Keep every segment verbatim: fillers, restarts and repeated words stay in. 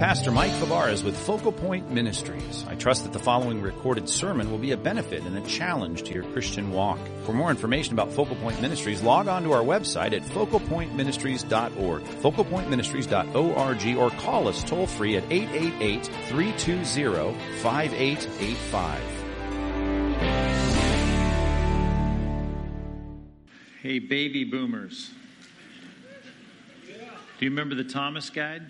Pastor Mike Fabarez with Focal Point Ministries. I trust that the following recorded sermon will be a benefit and a challenge to your Christian walk. For more information about Focal Point Ministries, log on to our website at focal point ministries dot org, focal point ministries dot org, or call us toll free at eight eight eight, three two zero, five eight eight five. Hey, baby boomers. Do you remember the Thomas Guide?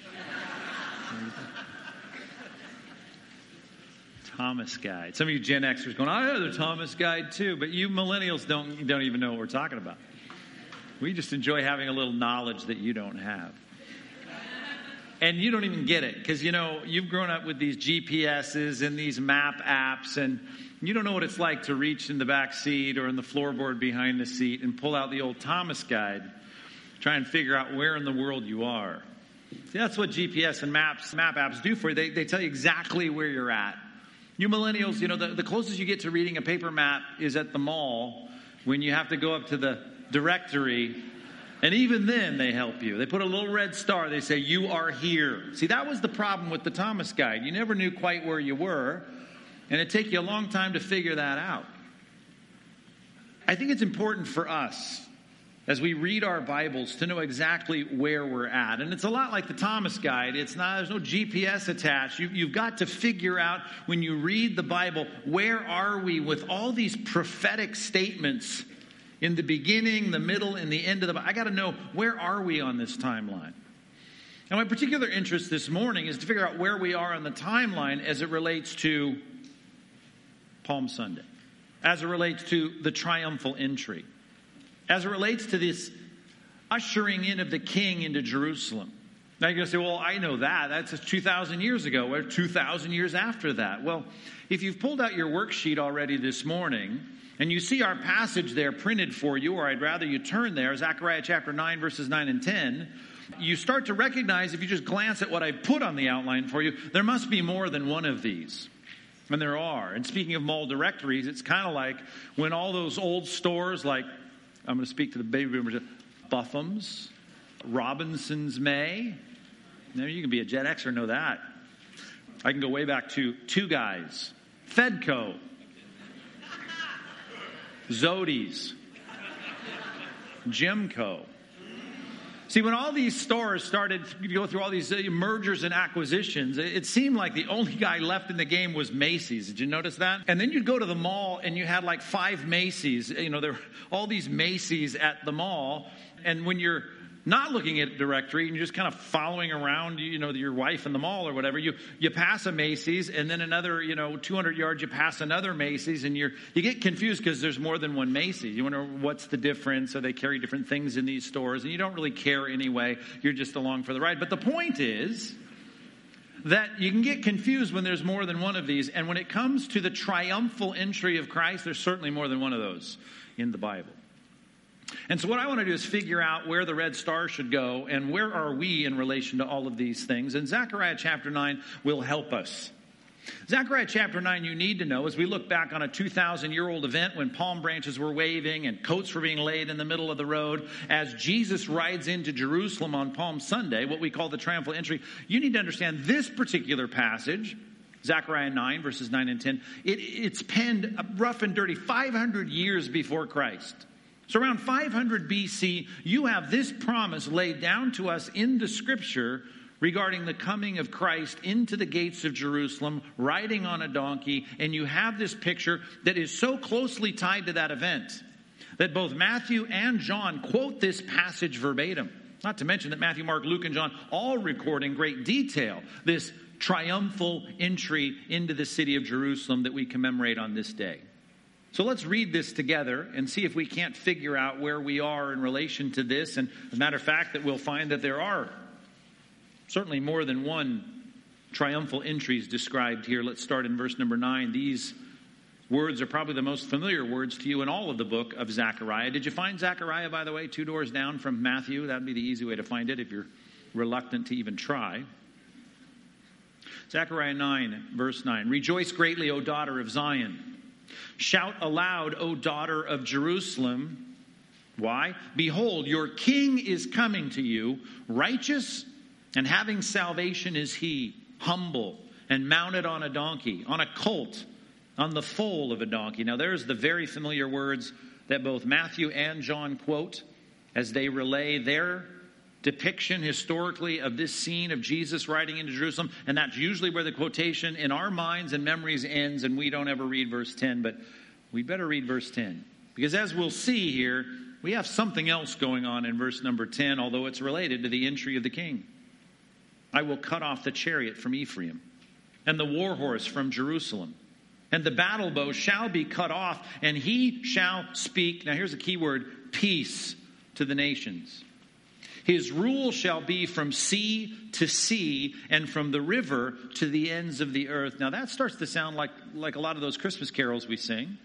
Thomas Guide. Some of you Gen Xers going, I know the Thomas Guide too, but you millennials don't don't even know what we're talking about. We just enjoy having a little knowledge that you don't have. And you don't even get it because, you know, you've grown up with these G P S's and these map apps, and you don't know what it's like to reach in the back seat or in the floorboard behind the seat and pull out the old Thomas Guide, try and figure out where in the world you are. See, that's what G P S and maps, map apps do for you. They, they tell you exactly where you're at. You millennials, you know, the, the closest you get to reading a paper map is at the mall when you have to go up to the directory. And even then, they help you. They put a little red star. They say, you are here. See, that was the problem with the Thomas Guide. You never knew quite where you were. And it'd take you a long time to figure that out. I think it's important for us, as we read our Bibles, to know exactly where we're at. And it's a lot like the Thomas Guide. It's not, there's no G P S attached. You, you've got to figure out when you read the Bible, where are we with all these prophetic statements in the beginning, the middle, and the end of the Bible. I got to know, where are we on this timeline? And my particular interest this morning is to figure out where we are on the timeline as it relates to Palm Sunday, as it relates to the triumphal entry, as it relates to this ushering in of the king into Jerusalem. Now you're going to say, well, I know that. That's two thousand years ago. We're two thousand years after that. Well, if you've pulled out your worksheet already this morning, and you see our passage there printed for you, or I'd rather you turn there, Zechariah chapter nine, verses nine and ten, you start to recognize, if you just glance at what I put on the outline for you, there must be more than one of these. And there are. And speaking of mall directories, it's kind of like when all those old stores like, I'm going to speak to the baby boomers, Buffum's, Robinson's May. Now you can be a Gen Xer and know that. I can go way back to Two Guys, Fedco, Zodi's, Gemco. See, when all these stores started to go through all these mergers and acquisitions, it seemed like the only guy left in the game was Macy's. Did you notice that? And then you'd go to the mall and you had like five Macy's. You know, there were all these Macy's at the mall. And when you're not looking at a directory and you're just kind of following around, you know, your wife in the mall or whatever, you, you pass a Macy's, and then another, you know, two hundred yards, you pass another Macy's, and you're, you get confused because there's more than one Macy's. You wonder what's the difference. So they carry different things in these stores, and you don't really care anyway. You're just along for the ride. But the point is that you can get confused when there's more than one of these. And when it comes to the triumphal entry of Christ, there's certainly more than one of those in the Bible. And so what I want to do is figure out where the red star should go and where are we in relation to all of these things. And Zechariah chapter nine will help us. Zechariah chapter nine, you need to know, as we look back on a two thousand year old event when palm branches were waving and coats were being laid in the middle of the road, as Jesus rides into Jerusalem on Palm Sunday, what we call the triumphal entry, you need to understand this particular passage, Zechariah nine, verses nine and ten. It, it's penned rough and dirty five hundred years before Christ. So around five hundred B C, you have this promise laid down to us in the scripture regarding the coming of Christ into the gates of Jerusalem, riding on a donkey, and you have this picture that is so closely tied to that event that both Matthew and John quote this passage verbatim. Not to mention that Matthew, Mark, Luke, and John all record in great detail this triumphal entry into the city of Jerusalem that we commemorate on this day. So let's read this together and see if we can't figure out where we are in relation to this. And as a matter of fact, that we'll find that there are certainly more than one triumphal entries described here. Let's start in verse number nine. These words are probably the most familiar words to you in all of the book of Zechariah. Did you find Zechariah, by the way, two doors down from Matthew? That would be the easy way to find it if you're reluctant to even try. Zechariah nine, verse nine. Rejoice greatly, O daughter of Zion. Shout aloud, O daughter of Jerusalem. Why? Behold, your king is coming to you, righteous And having salvation is he, humble and mounted on a donkey, on a colt, on the foal of a donkey. Now there's the very familiar words that both Matthew and John quote as they relay their depiction historically of this scene of Jesus riding into Jerusalem. And that's usually where the quotation in our minds and memories ends, and we don't ever read verse ten. But we better read verse ten. Because as we'll see here, we have something else going on in verse number ten, although it's related to the entry of the king. I will cut off the chariot from Ephraim, and the war horse from Jerusalem. And the battle bow shall be cut off, and he shall speak, now here's a key word, peace to the nations. His rule shall be from sea to sea, and from the river to the ends of the earth. Now that starts to sound like, like a lot of those Christmas carols we sing.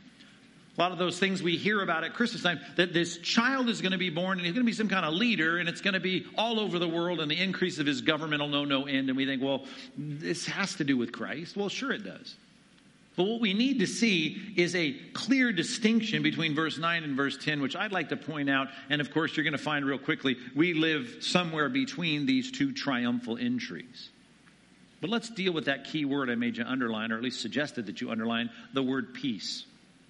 A lot of those things we hear about at Christmas time, that this child is going to be born and he's going to be some kind of leader and it's going to be all over the world and the increase of his government will know no end. And we think, well, this has to do with Christ. Well, sure it does. But what we need to see is a clear distinction between verse nine and verse ten, which I'd like to point out. And of course, you're going to find real quickly, we live somewhere between these two triumphal entries. But let's deal with that key word I made you underline, or at least suggested that you underline, the word peace.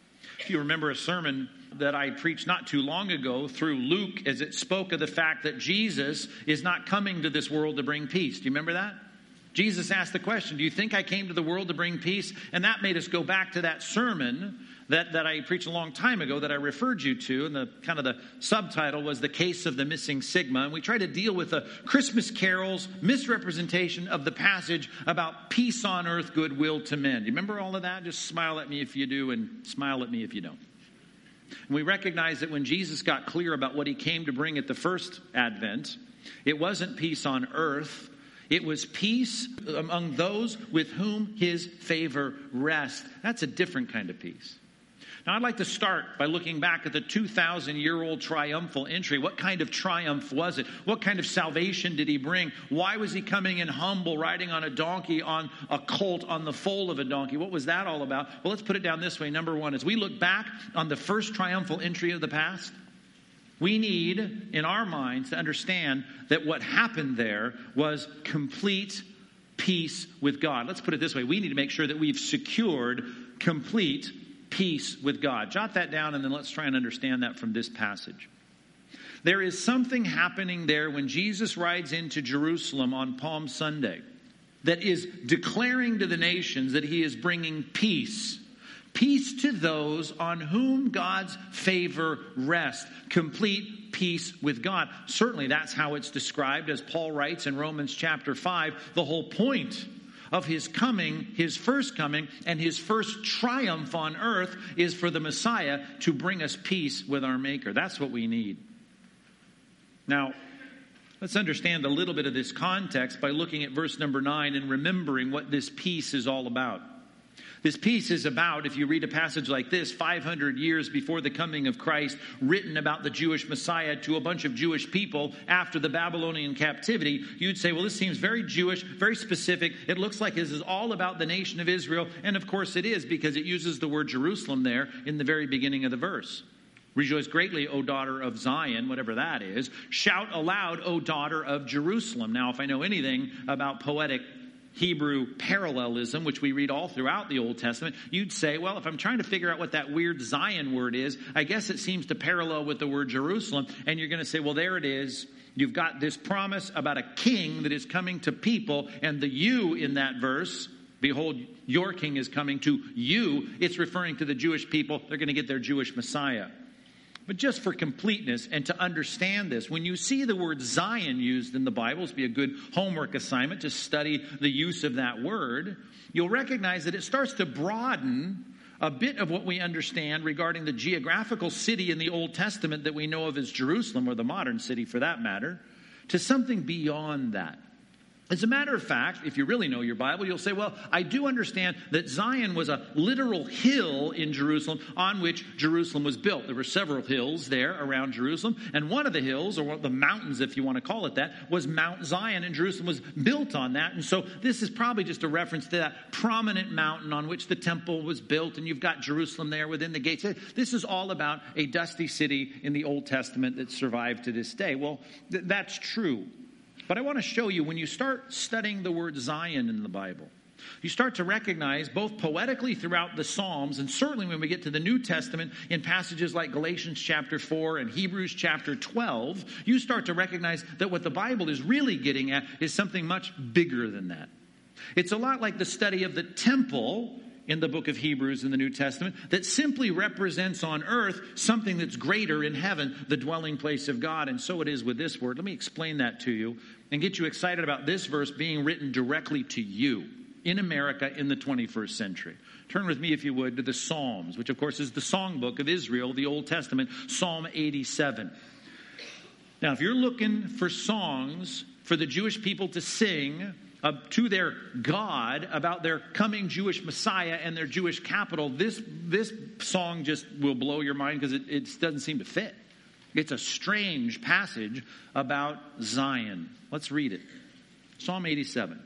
If you remember a sermon that I preached not too long ago through Luke, as it spoke of the fact that Jesus is not coming to this world to bring peace. Do you remember that? Jesus asked the question, do you think I came to the world to bring peace? And that made us go back to that sermon that, that I preached a long time ago that I referred you to. And the kind of the subtitle was The Case of the Missing Sigma. And we tried to deal with the Christmas carol's misrepresentation of the passage about peace on earth, goodwill to men. Do you remember all of that? Just smile at me if you do and smile at me if you don't. And we recognize that when Jesus got clear about what he came to bring at the first advent, it wasn't peace on earth. It was peace among those with whom his favor rests. That's a different kind of peace. Now, I'd like to start by looking back at the two thousand year old triumphal entry. What kind of triumph was it? What kind of salvation did he bring? Why was he coming in humble, riding on a donkey, on a colt, on the foal of a donkey? What was that all about? Well, let's put it down this way. Number one, as we look back on the first triumphal entry of the past, we need, in our minds, to understand that what happened there was complete peace with God. Let's put it this way. We need to make sure that we've secured complete peace with God. Jot that down and then let's try and understand that from this passage. There is something happening there when Jesus rides into Jerusalem on Palm Sunday that is declaring to the nations that he is bringing peace. Peace to those on whom God's favor rests. Complete peace with God. Certainly that's how it's described, as Paul writes in Romans chapter five. The whole point of his coming, his first coming, and his first triumph on earth is for the Messiah to bring us peace with our Maker. That's what we need. Now, let's understand a little bit of this context by looking at verse number nine and remembering what this peace is all about. This peace is about, if you read a passage like this, five hundred years before the coming of Christ, written about the Jewish Messiah to a bunch of Jewish people after the Babylonian captivity, you'd say, well, this seems very Jewish, very specific. It looks like this is all about the nation of Israel. And of course it is, because it uses the word Jerusalem there in the very beginning of the verse. Rejoice greatly, O daughter of Zion, whatever that is. Shout aloud, O daughter of Jerusalem. Now, if I know anything about poetic Hebrew parallelism, which we read all throughout the Old Testament, you'd say, well, if I'm trying to figure out what that weird Zion word is, I guess it seems to parallel with the word Jerusalem. And you're going to say, well, there it is. You've got this promise about a king that is coming to people, and the you in that verse, behold, your king is coming to you. It's referring to the Jewish people. They're going to get their Jewish Messiah. But just for completeness and to understand this, when you see the word Zion used in the Bible, it'll be a good homework assignment to study the use of that word, you'll recognize that it starts to broaden a bit of what we understand regarding the geographical city in the Old Testament that we know of as Jerusalem, or the modern city for that matter, to something beyond that. As a matter of fact, if you really know your Bible, you'll say, well, I do understand that Zion was a literal hill in Jerusalem on which Jerusalem was built. There were several hills there around Jerusalem, and one of the hills, or one of the mountains, if you want to call it that, was Mount Zion, and Jerusalem was built on that. And so this is probably just a reference to that prominent mountain on which the temple was built, and you've got Jerusalem there within the gates. This is all about a dusty city in the Old Testament that survived to this day. Well, th- that's true. But I want to show you, when you start studying the word Zion in the Bible, you start to recognize, both poetically throughout the Psalms, and certainly when we get to the New Testament in passages like Galatians chapter four and Hebrews chapter twelve, you start to recognize that what the Bible is really getting at is something much bigger than that. It's a lot like the study of the temple in the book of Hebrews in the New Testament that simply represents on earth something that's greater in heaven, the dwelling place of God. And so it is with this word. Let me explain that to you and get you excited about this verse being written directly to you in America in the twenty-first century. Turn with me, if you would, to the Psalms, which of course is the songbook of Israel, the Old Testament, Psalm eighty-seven. Now, if you're looking for songs for the Jewish people to sing Uh, to their God about their coming Jewish Messiah and their Jewish capital, this this song just will blow your mind because it, it doesn't seem to fit. It's a strange passage about Zion. Let's read it. Psalm eighty-seven,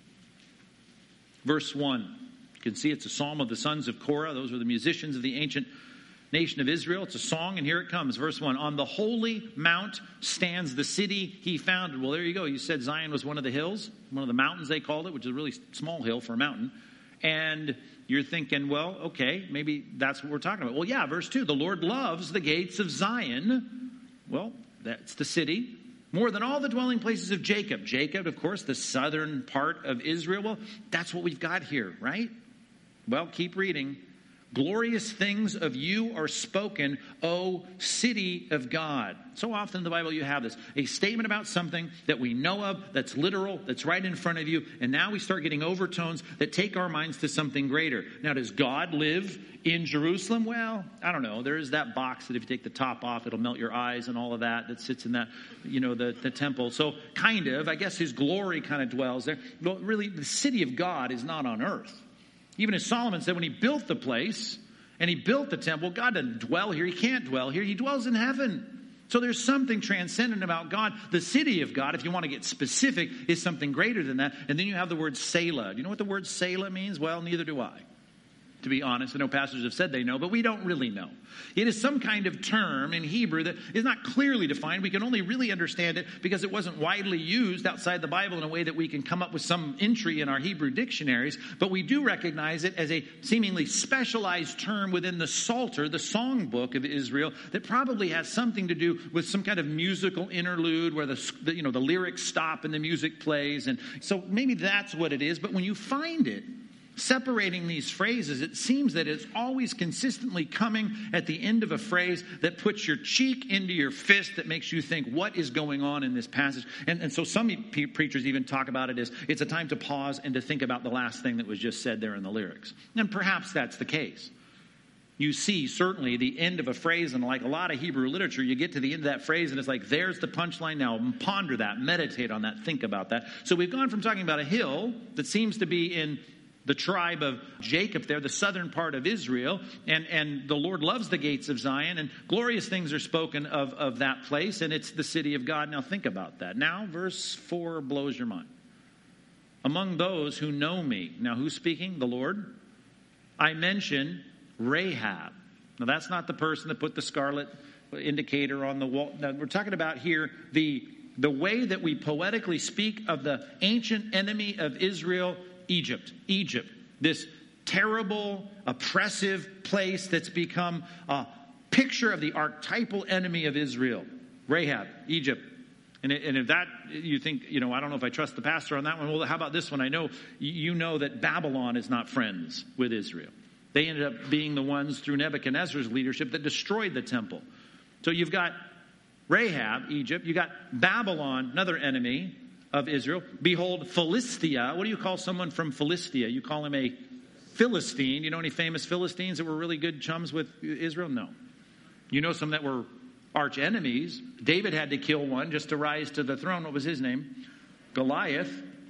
verse one. You can see it's a psalm of the sons of Korah. Those were the musicians of the ancient nation of Israel. It's a song, and here it comes. Verse one. On the holy mount stands the city he founded. Well, there you go. You said Zion was one of the hills, one of the mountains they called it, which is a really small hill for a mountain. And you're thinking, well, okay, maybe that's what we're talking about. Well, yeah, verse two. The Lord loves the gates of Zion. Well, that's the city. More than all the dwelling places of Jacob. Jacob, of course, the southern part of Israel. Well, that's what we've got here, right? Well, keep reading. Glorious things of you are spoken, O city of God. So often in the Bible you have this, a statement about something that we know of, that's literal, that's right in front of you, and now we start getting overtones that take our minds to something greater. Now, does God live in Jerusalem? Well, I don't know. There is that box that if you take the top off, it'll melt your eyes and all of that that sits in that, you know, the, the temple. So kind of, I guess his glory kind of dwells there. But really, the city of God is not on earth. Even as Solomon said, when he built the place and he built the temple, God doesn't dwell here. He can't dwell here. He dwells in heaven. So there's something transcendent about God. The city of God, if you want to get specific, is something greater than that. And then you have the word Selah. Do you know what the word Selah means? Well, neither do I. To be honest, I know pastors have said they know, but we don't really know. It is some kind of term in Hebrew that is not clearly defined. We can only really understand it because it wasn't widely used outside the Bible in a way that we can come up with some entry in our Hebrew dictionaries. But we do recognize it as a seemingly specialized term within the Psalter, the songbook of Israel, that probably has something to do with some kind of musical interlude where the, the you know the lyrics stop and the music plays. And so maybe that's what it is. But when you find it, separating these phrases, it seems that it's always consistently coming at the end of a phrase that puts your cheek into your fist, that makes you think, what is going on in this passage? And, and so some pe- preachers even talk about it as it's a time to pause and to think about the last thing that was just said there in the lyrics. And perhaps that's the case. You see certainly the end of a phrase, and like a lot of Hebrew literature, you get to the end of that phrase and it's like, there's the punchline. Now ponder that, meditate on that, think about that. So we've gone from talking about a hill that seems to be in the tribe of Jacob there, the southern part of Israel, and, and the Lord loves the gates of Zion, and glorious things are spoken of, of that place, and it's the city of God. Now think about that. Now verse four blows your mind. Among those who know me. Now who's speaking? The Lord. I mention Rahab. Now that's not the person that put the scarlet indicator on the wall. Now, we're talking about here the, the way that we poetically speak of the ancient enemy of Israel, Egypt. Egypt, this terrible, oppressive place that's become a picture of the archetypal enemy of Israel. Rahab, Egypt. And, and if that, you think, you know, I don't know if I trust the pastor on that one. Well, how about this one? I know, you know that Babylon is not friends with Israel. They ended up being the ones through Nebuchadnezzar's leadership that destroyed the temple. So you've got Rahab, Egypt. You got Babylon, another enemy of Israel. Behold, Philistia. What do you call someone from Philistia? You call him a Philistine. You know any famous Philistines that were really good chums with Israel? No. You know some that were arch enemies. David had to kill one just to rise to the throne. What was his name? Goliath.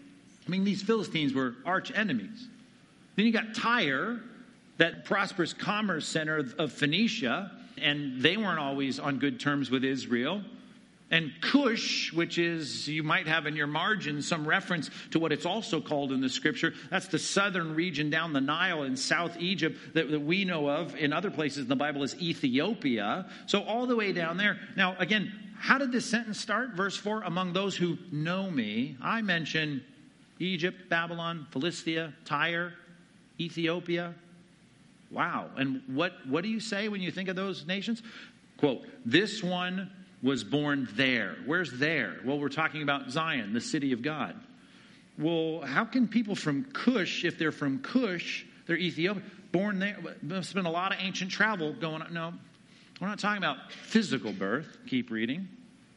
I mean, these Philistines were arch enemies. Then you got Tyre, that prosperous commerce center of Phoenicia, and they weren't always on good terms with Israel. And Cush, which is, you might have in your margin some reference to what it's also called in the scripture. That's the southern region down the Nile in South Egypt that, that we know of. In other places in the Bible is Ethiopia. So all the way down there. Now, again, how did this sentence start? Verse four, among those who know me, I mention Egypt, Babylon, Philistia, Tyre, Ethiopia. Wow. And what, what do you say when you think of those nations? Quote, this one was born there. Where's there? Well, we're talking about Zion, the city of God. Well, how can people from Cush, if they're from Cush, they're Ethiopian, born there? There's been a lot of ancient travel going on. No, we're not talking about physical birth. Keep reading.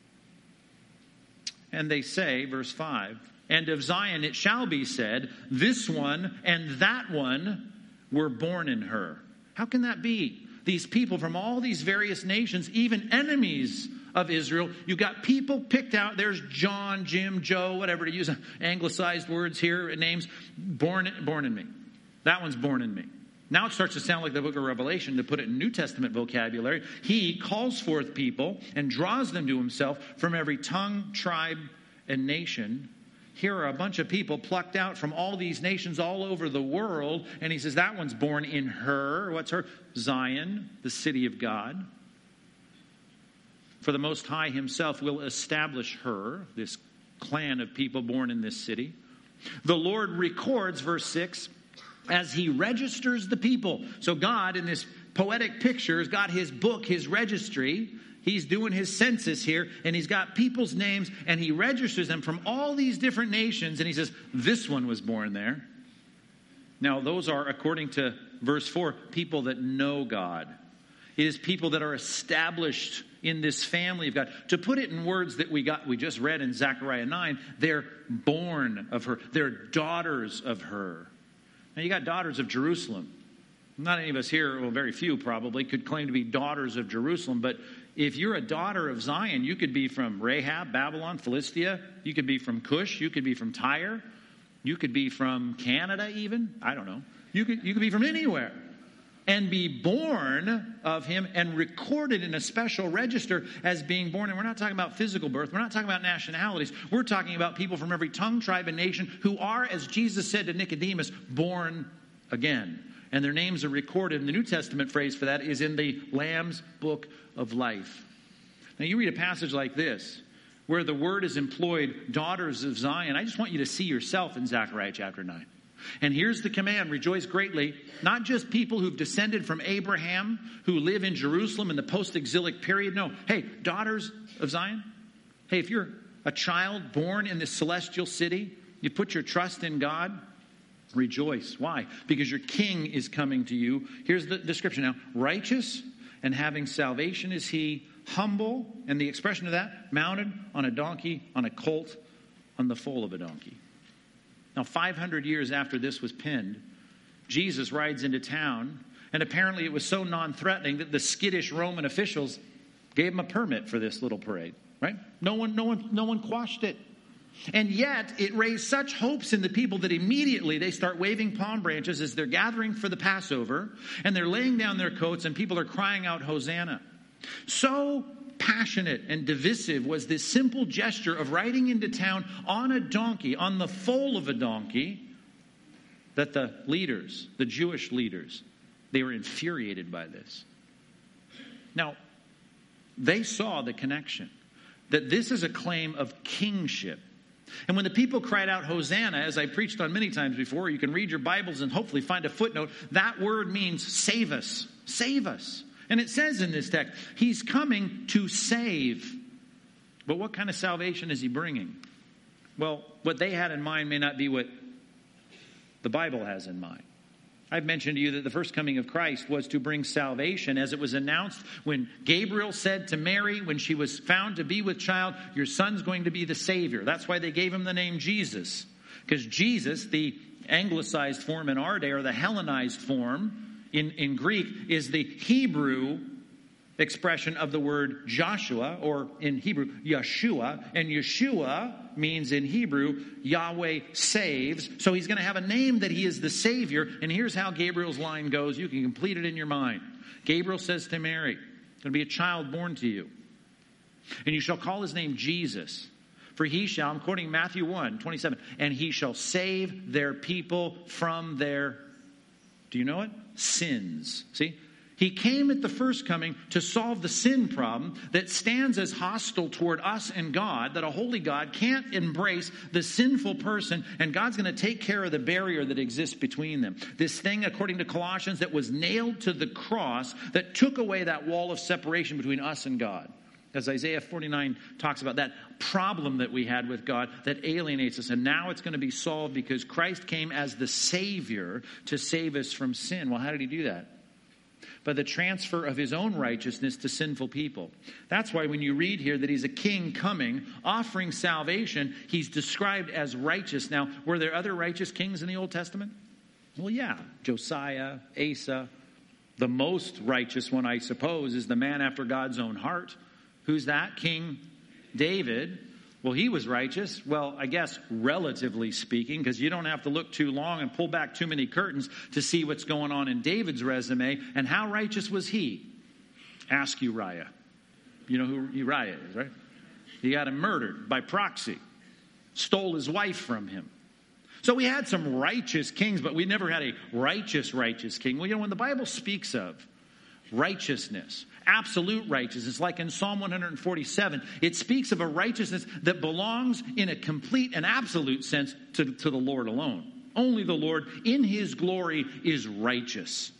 And they say, verse five, and of Zion it shall be said, this one and that one were born in her. How can that be? These people from all these various nations, even enemies of Israel, you got people picked out. There's John, Jim, Joe, whatever, to use anglicized words here, names, born, born in me. That one's born in me. Now it starts to sound like the book of Revelation, to put it in New Testament vocabulary. He calls forth people and draws them to himself from every tongue, tribe, and nation. Here are a bunch of people plucked out from all these nations all over the world. And he says that one's born in her. What's her? Zion, the city of God. For the Most High himself will establish her, this clan of people born in this city. The Lord records, verse six, as he registers the people. So God, in this poetic picture, has got his book, his registry. He's doing his census here, and he's got people's names, and he registers them from all these different nations, and he says, this one was born there. Now, those are, according to verse four, people that know God. It is people that are established in this family of God. To put it in words that we got, we just read in Zechariah nine, they're born of her. They're daughters of her. Now, you got daughters of Jerusalem. Not any of us here, well, very few probably, could claim to be daughters of Jerusalem, but if you're a daughter of Zion, you could be from Rahab, Babylon, Philistia. You could be from Cush. You could be from Tyre. You could be from Canada even. I don't know. You could, you could be from anywhere and be born of him and recorded in a special register as being born. And we're not talking about physical birth. We're not talking about nationalities. We're talking about people from every tongue, tribe, and nation who are, as Jesus said to Nicodemus, born again. And their names are recorded. And the New Testament phrase for that is in the Lamb's Book of Life. Now you read a passage like this, where the word is employed, daughters of Zion. I just want you to see yourself in Zechariah chapter nine. And here's the command, rejoice greatly. Not just people who've descended from Abraham, who live in Jerusalem in the post-exilic period. No, hey, daughters of Zion. Hey, if you're a child born in this celestial city, you put your trust in God, rejoice. Why? Because your king is coming to you. Here's the description now. Righteous and having salvation is he, humble, and the expression of that, mounted on a donkey, on a colt, on the foal of a donkey. Now, five hundred years after this was penned, Jesus rides into town, and apparently it was so non-threatening that the skittish Roman officials gave him a permit for this little parade, right? No one, no one, no one quashed it. And yet, it raised such hopes in the people that immediately they start waving palm branches as they're gathering for the Passover, and they're laying down their coats, and people are crying out, Hosanna. So passionate and divisive was this simple gesture of riding into town on a donkey, on the foal of a donkey, that the leaders, the Jewish leaders, they were infuriated by this. Now, they saw the connection, that this is a claim of kingship. And when the people cried out, Hosanna, as I preached on many times before, you can read your Bibles and hopefully find a footnote. That word means save us, save us. And it says in this text, he's coming to save. But what kind of salvation is he bringing? Well, what they had in mind may not be what the Bible has in mind. I've mentioned to you that the first coming of Christ was to bring salvation, as it was announced when Gabriel said to Mary, when she was found to be with child, your son's going to be the Savior. That's why they gave him the name Jesus. Because Jesus, the anglicized form in our day, or the Hellenized form in, in Greek, is the Hebrew expression of the word Joshua, or in Hebrew, Yeshua. And Yeshua means in Hebrew, Yahweh saves. So he's going to have a name that he is the Savior. And here's how Gabriel's line goes. You can complete it in your mind. Gabriel says to Mary, there's going to be a child born to you. And you shall call his name Jesus. For he shall, I'm quoting Matthew one, twenty-seven, and he shall save their people from their, do you know it? Sins. See? He came at the first coming to solve the sin problem that stands as hostile toward us and God, that a holy God can't embrace the sinful person, and God's going to take care of the barrier that exists between them. This thing, according to Colossians, that was nailed to the cross that took away that wall of separation between us and God. As Isaiah forty-nine talks about that problem that we had with God that alienates us. And now it's going to be solved because Christ came as the Savior to save us from sin. Well, how did he do that? By the transfer of his own righteousness to sinful people. That's why when you read here that he's a king coming, offering salvation, he's described as righteous. Now, were there other righteous kings in the Old Testament? Well, yeah. Josiah, Asa. The most righteous one, I suppose, is the man after God's own heart. Who's that? King David. Well, he was righteous. Well, I guess relatively speaking, because you don't have to look too long and pull back too many curtains to see what's going on in David's resume. And how righteous was he? Ask Uriah. You know who Uriah is, right? He got him murdered by proxy. Stole his wife from him. So we had some righteous kings, but we never had a righteous, righteous king. Well, you know, when the Bible speaks of righteousness, absolute righteousness, like in Psalm one forty-seven, it speaks of a righteousness that belongs in a complete and absolute sense to, to the Lord alone. Only the Lord in his glory is righteous.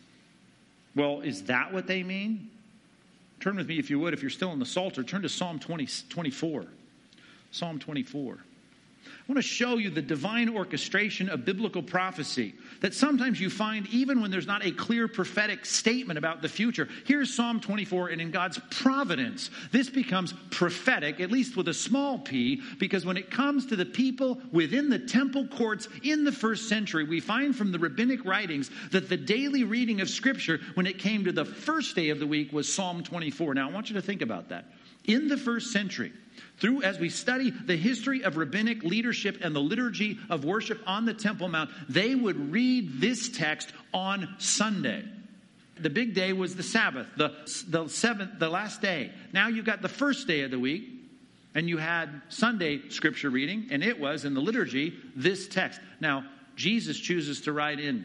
Well, is that what they mean? Turn with me, if you would, if you're still in the Psalter, turn to Psalm twenty, twenty-four. Psalm twenty-four. I want to show you the divine orchestration of biblical prophecy that sometimes you find even when there's not a clear prophetic statement about the future. Here's Psalm twenty-four, and in God's providence, this becomes prophetic, at least with a small p, because when it comes to the people within the temple courts in the first century, we find from the rabbinic writings that the daily reading of Scripture when it came to the first day of the week was Psalm twenty-four. Now, I want you to think about that. In the first century, through as we study the history of rabbinic leadership and the liturgy of worship on the Temple Mount, they would read this text on Sunday. The big day was the Sabbath, the, the seventh, the last day. Now you've got the first day of the week, and you had Sunday scripture reading, and it was in the liturgy this text. Now, Jesus chooses to write in,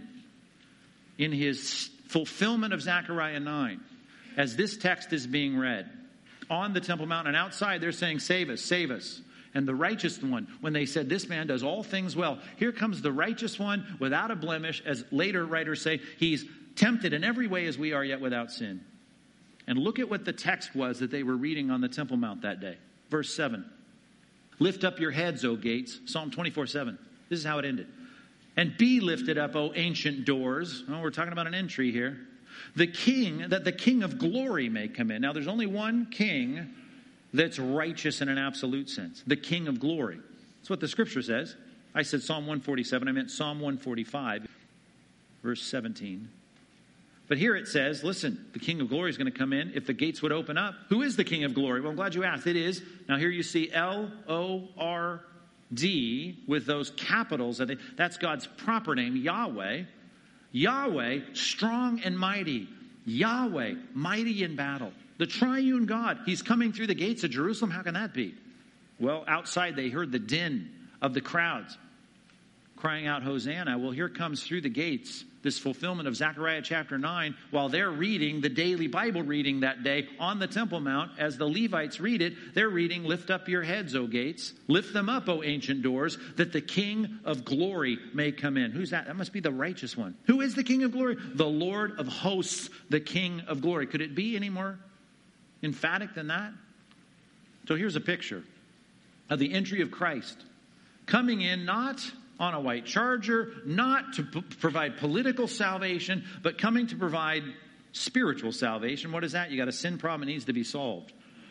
in his fulfillment of Zechariah nine, as this text is being read. On the Temple Mount and outside, they're saying, save us, save us. And the righteous one, when they said, this man does all things well, here comes the righteous one without a blemish, as later writers say, he's tempted in every way as we are, yet without sin. And look at what the text was that they were reading on the Temple Mount that day. Verse seven. Lift up your heads, O gates. Psalm twenty-four seven. This is how it ended. And be lifted up, O ancient doors. Oh, we're talking about an entry here. The king, that the king of glory may come in. Now, there's only one king that's righteous in an absolute sense. The king of glory. That's what the scripture says. I said Psalm one forty-seven. I meant Psalm one forty-five, verse seventeen. But here it says, listen, the king of glory is going to come in if the gates would open up. Who is the king of glory? Well, I'm glad you asked. It is. Now, here you see L O R D with those capitals. That's God's proper name, Yahweh. Yahweh, strong and mighty. Yahweh, mighty in battle. The triune God. He's coming through the gates of Jerusalem. How can that be? Well, outside they heard the din of the crowds crying out, Hosanna. Well, here comes through the gates this fulfillment of Zechariah chapter nine, while they're reading the daily Bible reading that day on the Temple Mount. As the Levites read it, they're reading, lift up your heads, O gates. Lift them up, O ancient doors, that the King of glory may come in. Who's that? That must be the righteous one. Who is the King of glory? The Lord of hosts, the King of glory. Could it be any more emphatic than that? So here's a picture of the entry of Christ coming in, not on a white charger, not to p- provide political salvation, but coming to provide spiritual salvation. What is that? You got a sin problem, it needs to be solved.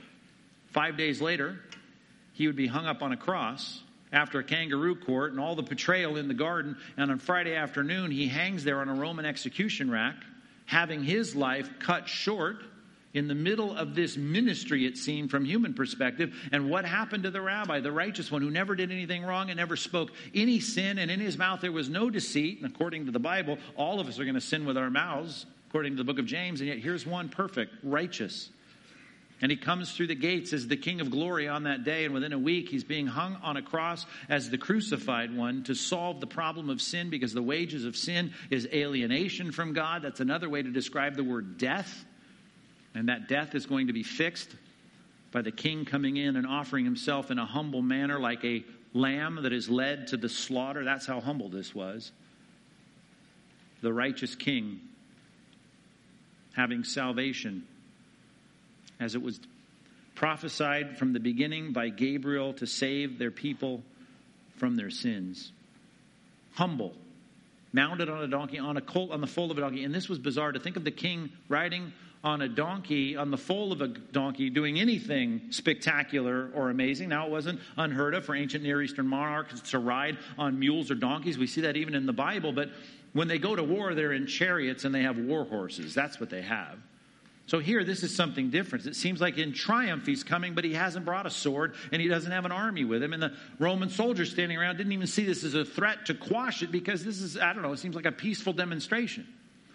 Five days later, he would be hung up on a cross after a kangaroo court and all the betrayal in the garden. And on Friday afternoon, he hangs there on a Roman execution rack, having his life cut short in the middle of this ministry, it seemed, from human perspective. And what happened to the rabbi, the righteous one, who never did anything wrong and never spoke any sin, and in his mouth there was no deceit? And according to the Bible, all of us are going to sin with our mouths, according to the book of James, and yet here's one perfect, righteous. And he comes through the gates as the King of Glory on that day. And within a week, he's being hung on a cross as the crucified one to solve the problem of sin, because the wages of sin is alienation from God. That's another way to describe the word death. And that death is going to be fixed by the King coming in and offering himself in a humble manner, like a lamb that is led to the slaughter. That's how humble this was. The righteous King having salvation, as it was prophesied from the beginning by Gabriel, to save their people from their sins. Humble, mounted on a donkey, on a colt, on the foal of a donkey. And this was bizarre to think of the king riding on a donkey, on the foal of a donkey, doing anything spectacular or amazing. Now, it wasn't unheard of for ancient Near Eastern monarchs to ride on mules or donkeys. We see that even in the Bible. But when they go to war, they're in chariots and they have war horses. That's what they have. So here, this is something different. It seems like in triumph he's coming, but he hasn't brought a sword and he doesn't have an army with him. And the Roman soldiers standing around didn't even see this as a threat to quash it, because this is, I don't know, it seems like a peaceful demonstration.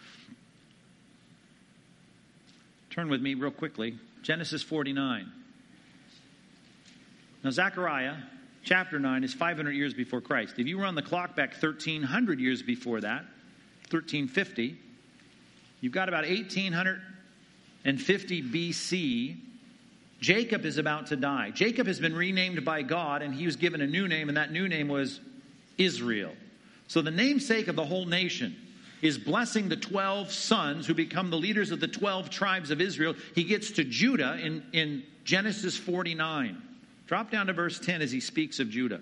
Turn with me real quickly. Genesis forty-nine. Now, Zechariah chapter nine is five hundred years before Christ. If you run the clock back thirteen hundred years before that, thirteen fifty, you've got about eighteen fifty B C. Jacob is about to die. Jacob has been renamed by God, and he was given a new name, and that new name was Israel. So the namesake of the whole nation is blessing the twelve sons who become the leaders of the twelve tribes of Israel. He gets to Judah in, in Genesis forty-nine. Drop down to verse ten as he speaks of Judah.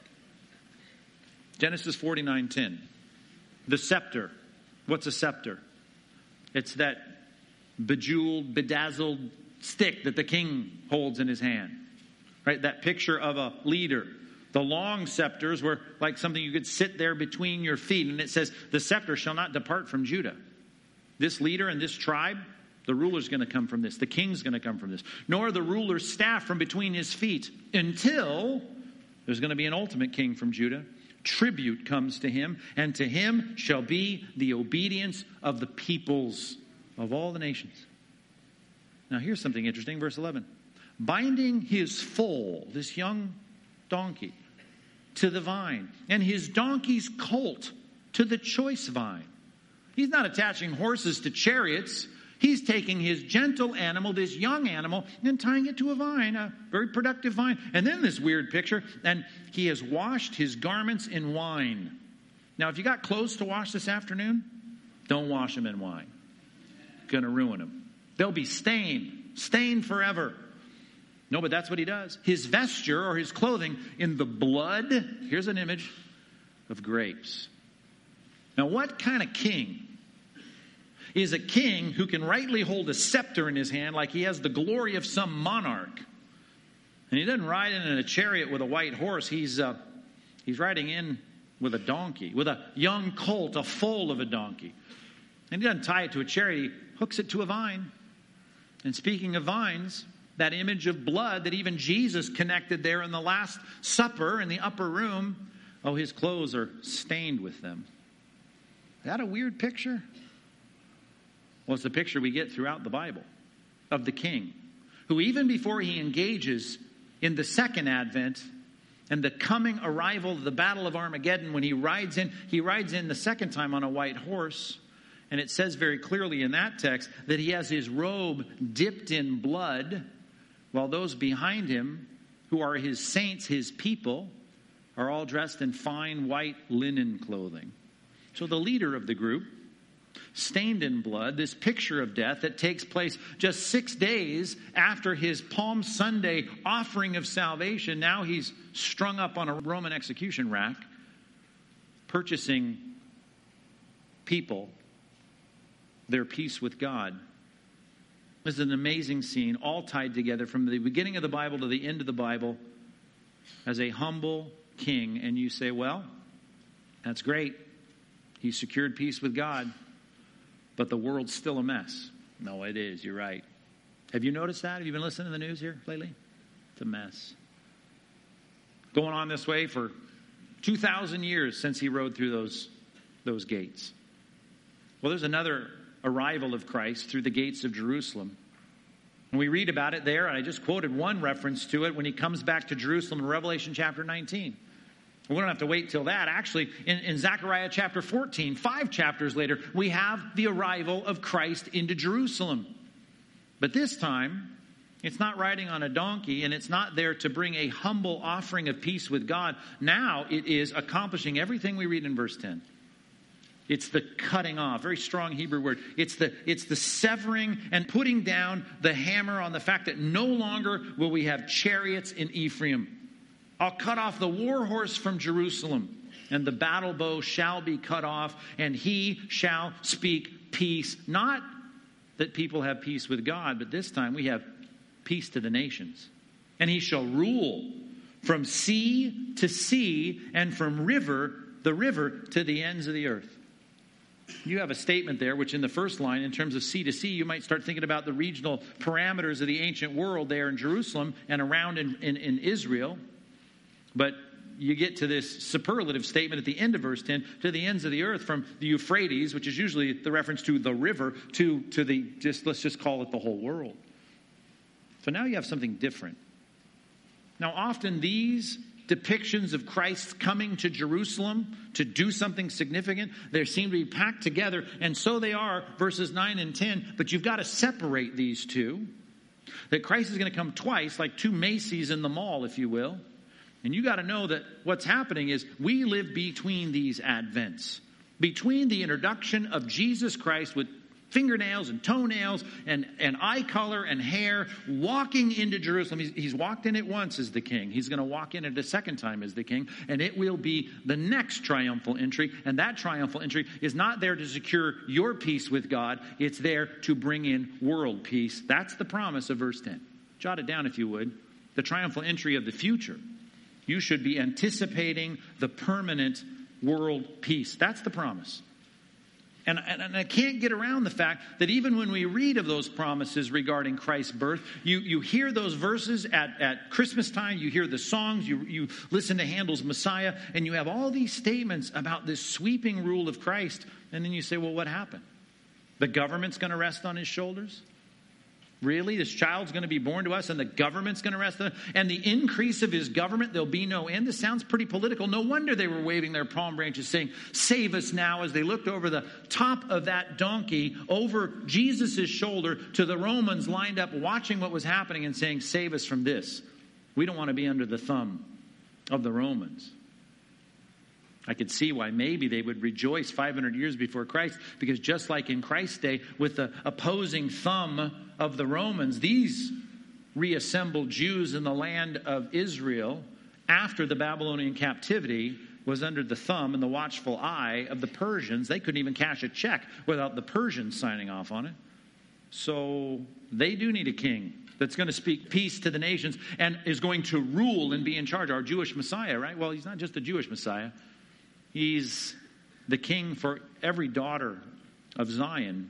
Genesis forty-nine ten. The scepter. What's a scepter? It's that bejeweled, bedazzled stick that the king holds in his hand. Right? That picture of a leader. The long scepters were like something you could sit there between your feet. And it says, the scepter shall not depart from Judah. This leader and this tribe, the ruler's going to come from this. The king's going to come from this. Nor the ruler's staff from between his feet, until there's going to be an ultimate king from Judah. Tribute comes to him, and to him shall be the obedience of the peoples of all the nations. Now here's something interesting. Verse eleven. Binding his foal, this young donkey, to the vine, and his donkey's colt to the choice vine. He's not attaching horses to chariots. He's taking his gentle animal, this young animal, and tying it to a vine, a very productive vine. And then this weird picture, and he has washed his garments in wine. Now, if you got clothes to wash this afternoon, don't wash them in wine. Going to ruin them. They'll be stained, stained forever. No, but that's what he does. His vesture or his clothing in the blood, here's an image, of grapes. Now, what kind of king is a king who can rightly hold a scepter in his hand like he has the glory of some monarch? And he doesn't ride in a chariot with a white horse. He's uh, he's riding in with a donkey, with a young colt, a foal of a donkey. And he doesn't tie it to a chariot. He hooks it to a vine. And speaking of vines, that image of blood that even Jesus connected there in the Last Supper in the upper room, oh, his clothes are stained with them. Is that a weird picture? Well, it's the picture we get throughout the Bible of the king, who even before he engages in the second advent and the coming arrival of the Battle of Armageddon, when he rides in, he rides in the second time on a white horse. And it says very clearly in that text that he has his robe dipped in blood, while those behind him, who are his saints, his people, are all dressed in fine white linen clothing. So the leader of the group, stained in blood, this picture of death that takes place just six days after his Palm Sunday offering of salvation. Now he's strung up on a Roman execution rack, purchasing people their peace with God. This is an amazing scene, all tied together from the beginning of the Bible to the end of the Bible as a humble king. And you say, well, that's great. He secured peace with God, but the world's still a mess. No, it is. You're right. Have you noticed that? Have you been listening to the news here lately? It's a mess. Going on this way for two thousand years since he rode through those, those gates. Well, there's another arrival of Christ through the gates of Jerusalem. And we read about it there, and I just quoted one reference to it when he comes back to Jerusalem in Revelation chapter nineteen. We don't have to wait till that. Actually, in, in Zechariah chapter fourteen, five chapters later, we have the arrival of Christ into Jerusalem. But this time, it's not riding on a donkey, and it's not there to bring a humble offering of peace with God. Now it is accomplishing everything we read in verse ten. It's the cutting off, very strong Hebrew word. It's the, it's the severing and putting down the hammer on the fact that no longer will we have chariots in Ephraim. I'll cut off the war horse from Jerusalem, and the battle bow shall be cut off, and he shall speak peace. Not that people have peace with God, but this time we have peace to the nations. And he shall rule from sea to sea, and from river, the river, to the ends of the earth. You have a statement there, which in the first line, in terms of sea to sea, you might start thinking about the regional parameters of the ancient world there in Jerusalem and around in, in, in Israel. But you get to this superlative statement at the end of verse ten, to the ends of the earth, from the Euphrates, which is usually the reference to the river, to, to the, just let's just call it the whole world. So now you have something different. Now often these depictions of Christ coming to Jerusalem to do something significant, they seem to be packed together, and so they are, verses nine and ten, but you've got to separate these two. That Christ is going to come twice, like two Macy's in the mall, if you will. And you got to know that what's happening is we live between these advents. Between the introduction of Jesus Christ with fingernails and toenails and, and eye color and hair, walking into Jerusalem. He's, he's walked in it once as the king. He's going to walk in it a second time as the king. And it will be the next triumphal entry. And that triumphal entry is not there to secure your peace with God. It's there to bring in world peace. That's the promise of verse ten. Jot it down if you would. The triumphal entry of the future. You should be anticipating the permanent world peace. That's the promise. And, and, and I can't get around the fact that even when we read of those promises regarding Christ's birth, you, you hear those verses at, at Christmas time, you hear the songs, you, you listen to Handel's Messiah, and you have all these statements about this sweeping rule of Christ. And then you say, well, what happened? The government's going to rest on his shoulders? Really? This child's going to be born to us and the government's going to rest on him? And the increase of his government, there'll be no end. This sounds pretty political. No wonder they were waving their palm branches saying, save us now, as they looked over the top of that donkey over Jesus' shoulder to the Romans lined up watching what was happening and saying, save us from this. We don't want to be under the thumb of the Romans. I could see why maybe they would rejoice five hundred years before Christ, because just like in Christ's day, with the opposing thumb of the Romans, these reassembled Jews in the land of Israel after the Babylonian captivity was under the thumb and the watchful eye of the Persians. They couldn't even cash a check without the Persians signing off on it. So they do need a king that's going to speak peace to the nations and is going to rule and be in charge. Our Jewish Messiah, right? Well, he's not just a Jewish Messiah. He's the king for every daughter of Zion.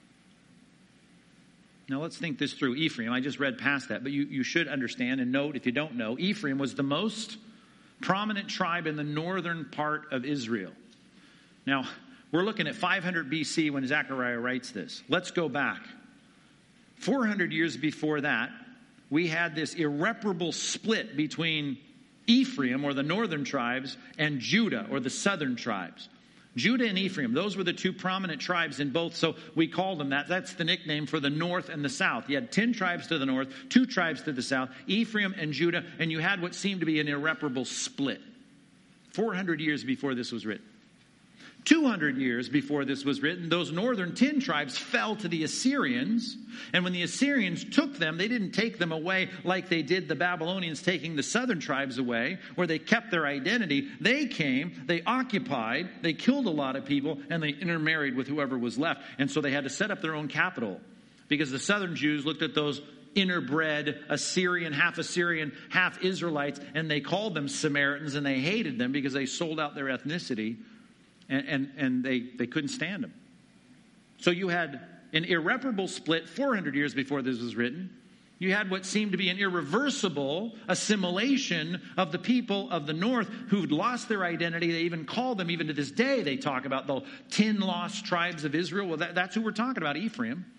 Now let's think this through. Ephraim, I just read past that, but you, you should understand and note, if you don't know, Ephraim was the most prominent tribe in the northern part of Israel. Now, we're looking at five hundred B C when Zechariah writes this. Let's go back. four hundred years before that, we had this irreparable split between Ephraim, or the northern tribes, and Judah, or the southern tribes. Judah and Ephraim, those were the two prominent tribes in both, so we called them that. That's the nickname for the north and the south. You had ten tribes to the north, two tribes to the south, Ephraim and Judah, and you had what seemed to be an irreparable split. four hundred years before this was written. two hundred years before this was written, those northern ten tribes fell to the Assyrians. And when the Assyrians took them, they didn't take them away like they did the Babylonians taking the southern tribes away, where they kept their identity. They came, they occupied, they killed a lot of people, and they intermarried with whoever was left. And so they had to set up their own capital, because the southern Jews looked at those interbred Assyrian, half Assyrian, half Israelites, and they called them Samaritans, and they hated them because they sold out their ethnicity. And, and, and they, they couldn't stand them. So you had an irreparable split four hundred years before this was written. You had what seemed to be an irreversible assimilation of the people of the north who'd lost their identity. They even call them, even to this day, they talk about the ten lost tribes of Israel. Well, that, that's who we're talking about, Ephraim.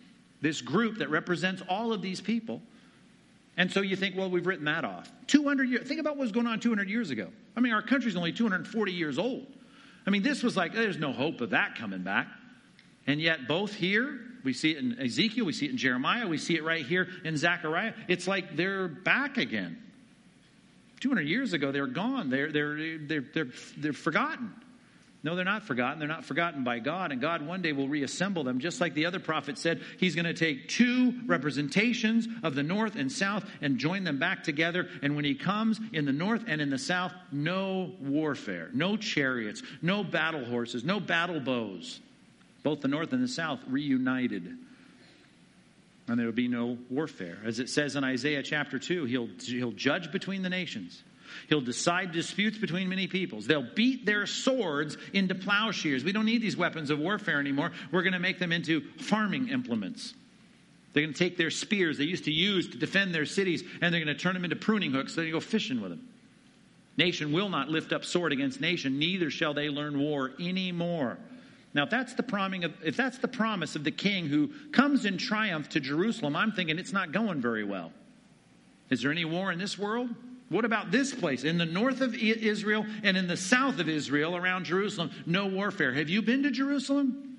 this group that represents all of these people. And so you think, well, we've written that off. two hundred years. Think about what was going on two hundred years ago. I mean, our country's only two hundred forty years old. I mean, this was like, there's no hope of that coming back. And yet both here, we see it in Ezekiel, we see it in Jeremiah, we see it right here in Zechariah. It's like they're back again. two hundred years ago, they're gone. They're, they're, they're, they're, they're forgotten. No, they're not forgotten. They're not forgotten by God. And God one day will reassemble them. Just like the other prophet said, he's going to take two representations of the north and south and join them back together. And when he comes in the north and in the south, no warfare, no chariots, no battle horses, no battle bows. Both the north and the south reunited. And there will be no warfare. As it says in Isaiah chapter two, he'll, he'll judge between the nations. He'll decide disputes between many peoples. They'll beat their swords into plowshares. We don't need these weapons of warfare anymore. We're going to make them into farming implements. They're going to take their spears they used to use to defend their cities, and they're going to turn them into pruning hooks so they can go fishing with them. Nation will not lift up sword against nation, neither shall they learn war anymore. Now, if that's the promising of, if that's the promise of the king who comes in triumph to Jerusalem, I'm thinking it's not going very well. Is there any war in this world? What about this place? In the north of Israel and in the south of Israel around Jerusalem, no warfare. Have you been to Jerusalem?